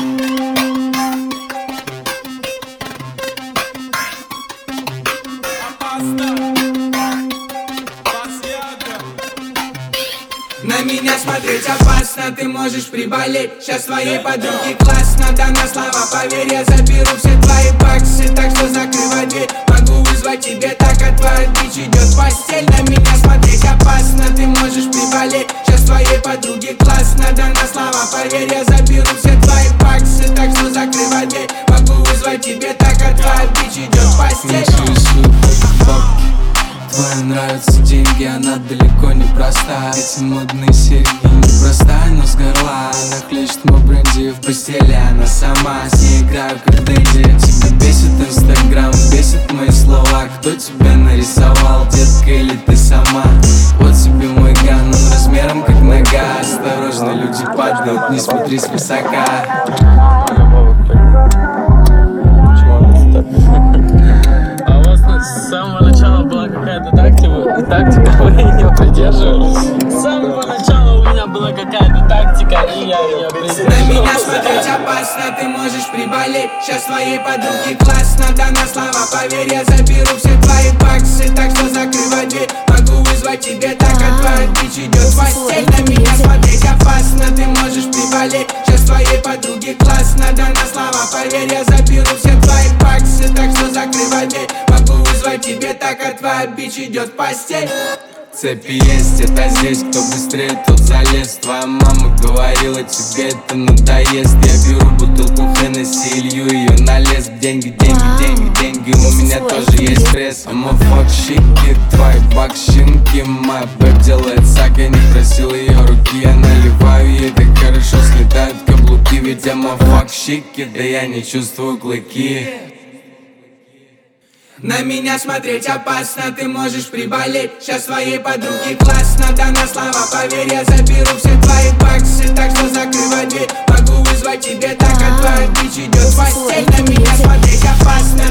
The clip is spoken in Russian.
На меня смотреть опасно, ты можешь приболеть. Сейчас твоей подруге классно, да на слова поверь. Я заберу все твои баксы, так что закрывай дверь. Могу вызвать тебе, так как твоя бич идет в постель. На меня смотреть опасно, ты можешь приболеть. Сейчас твоей подруге классно, да на слова поверь. Я заберу все твои баксы, так что закрывай дверь. Могу вызвать тебе, так как твоя бич идет в постель. Твои нравятся деньги, она далеко не простая. Эти модные серьги непростая, но с горла. Она хлещет мой бренди в постели, она сама. С ней играю как Дэдди. Тебя бесит Инстаграм, бесит мои слова. Кто тебя нарисовал, детка, или ты сама? Вот тебе мой ган, он размером как нога. Осторожно, люди падают, не смотри свысока. С самого начала была какая-то тактика, вы ее придерживались. С самого начала у меня была какая-то тактика, и я ее придерживался. На меня смотреть опасно, ты можешь приболеть. Сейчас твоей подруге классно, да на слова поверь. Я заберу все твои баксы, так что закрывай дверь. Могу вызвать тебе, так как твоя бич идет в постель. На меня смотреть опасно, ты можешь приболеть. Сейчас твоей подруге классно, да на слова поверь. Я заберу все твои баксы, так что закрывай дверь. Могу вызвать тебе, так как твоя бич идет в постель. Цепи есть, это здесь, кто быстрее, тот залез. Твоя мама говорила, тебе это надоест. Я беру бутылку Хеннесси и лью ее на лес. Деньги, деньги, деньги, деньги, у меня тоже есть пресс. Амафакщики, твои бакщинки. Моя бэб делает сак, я не просил ее руки. Я наливаю ей, так хорошо слетают каблуки. Ведь амафакщики, да я не чувствую клыки. На меня смотреть опасно, ты можешь приболеть. Сейчас твоей подруге классно, да на слова поверь. Я заберу все твои баксы, так что закрывай дверь. Могу вызвать тебе, так как твоя бич идет в постель. На меня смотреть опасно,